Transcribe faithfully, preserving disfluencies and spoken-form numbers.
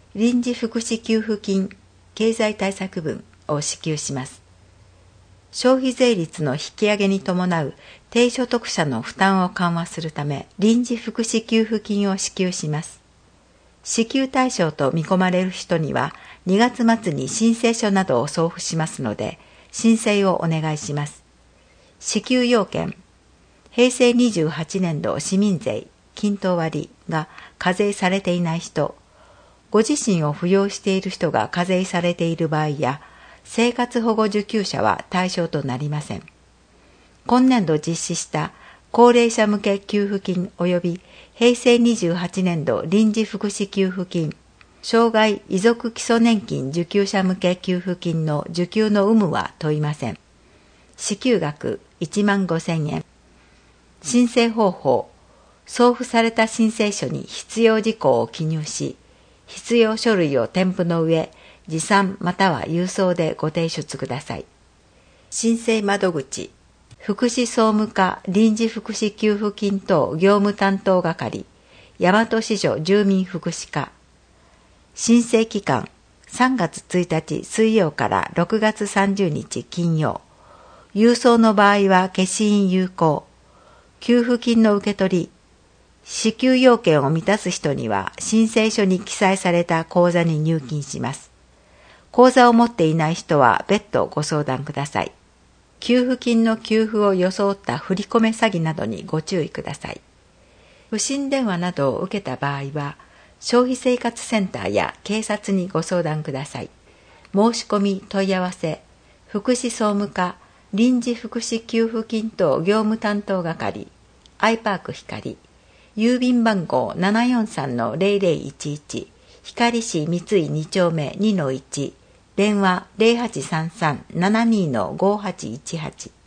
臨時福祉給付金経済対策分を支給します。消費税率の引き上げに伴う低所得者の負担を緩和するため、臨時福祉給付金を支給します。支給対象と見込まれる人には、にがつ末に申請書などを送付しますので、申請をお願いします。支給要件、平成にじゅうはちねんど市民税、均等割が課税されていない人、ご自身を扶養している人が課税されている場合や、生活保護受給者は対象となりません。今年度実施した高齢者向け給付金及び平成にじゅうはちねんど臨時福祉給付金、障害遺族基礎年金受給者向け給付金の受給の有無は問いません。支給額いちまんごせんえん。申請方法、送付された申請書に必要事項を記入し、必要書類を添付の上、持参または郵送でご提出ください。申請窓口、福祉総務課臨時福祉給付金等業務担当係、大和市所住民福祉課。申請期間、さんがつついたち水曜からろくがつさんじゅうにち金曜。郵送の場合は消印有効。給付金の受け取り、支給要件を満たす人には申請書に記載された口座に入金します。口座を持っていない人は別途ご相談ください。給付金の給付を装った振り込め詐欺などにご注意ください。不審電話などを受けた場合は、消費生活センターや警察にご相談ください。申し込み問い合わせ、福祉総務課臨時福祉給付金等業務担当係、アイパーク光、郵便番号 ななよんさんのゼロゼロいちいち、光市三井に丁目 にのいち、電話 ゼロはちさんさん ななにのごはちいちはち。